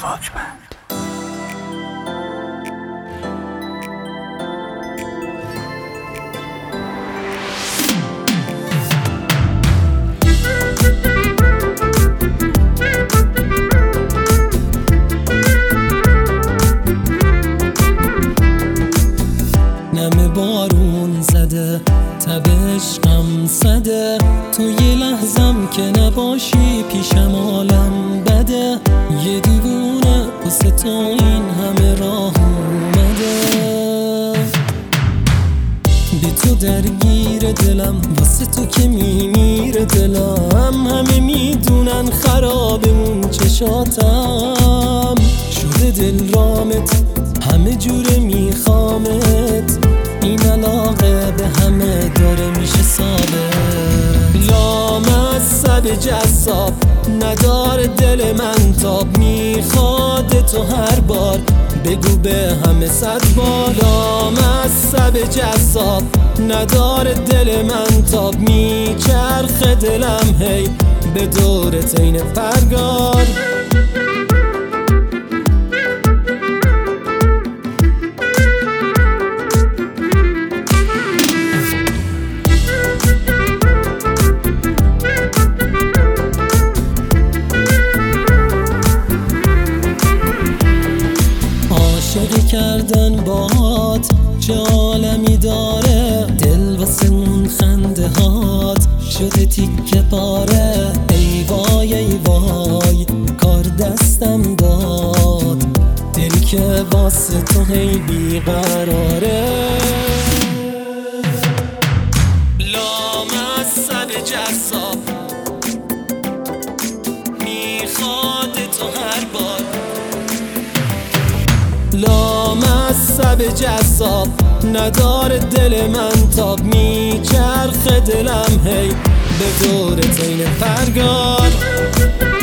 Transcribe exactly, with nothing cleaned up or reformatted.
واکمن. نم بارون زده تبش غم زده، تو یه لحظم که نباشی پیشم عالم بده. یه دیوونه واسه تو این همه راه اومده، بی تو درگیر دلم، واسه تو که میمیره دلم. همه میدونن خرابمون چشاتم شده دل رامت، همه جوره میخوامت. این علاقه به همه داره میشه ثابت. لامصب جذاب نداره دل من تاب، میخواد تو هر بار بگو به همه صد بار. لامصب جذاب نداره دل من تاب، میچرخ دلم هی به دور تین پرگار. عاشقی کردن باهات چه عالمی داره، دل واسه اون خنده هات شده تیکه پاره. ای وای ای وای کار دستم داد، دل که واسه تو هی بیقراره. لامصب جذاب میخواد تو هر بار. لامصب جذاب نداره دل من تاب، میچرخ دلم هی به دور تین پرگار.